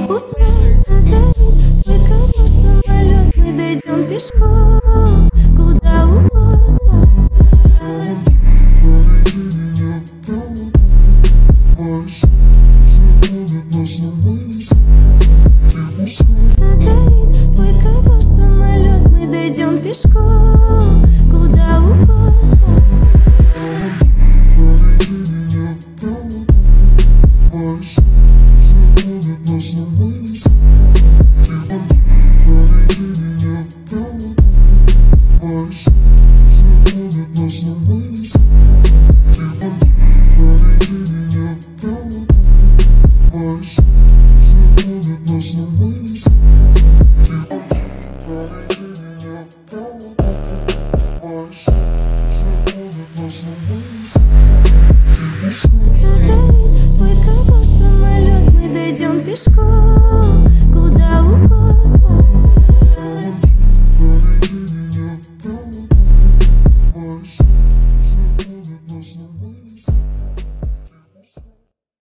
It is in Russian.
Пускай горит твой ковер, самолет, мы дойдем пешком куда угодно. Загорит твой ковер, самолет, мы дойдем пешком куда угодно. Загорит твой ковер, самолет, мы дойдем пешком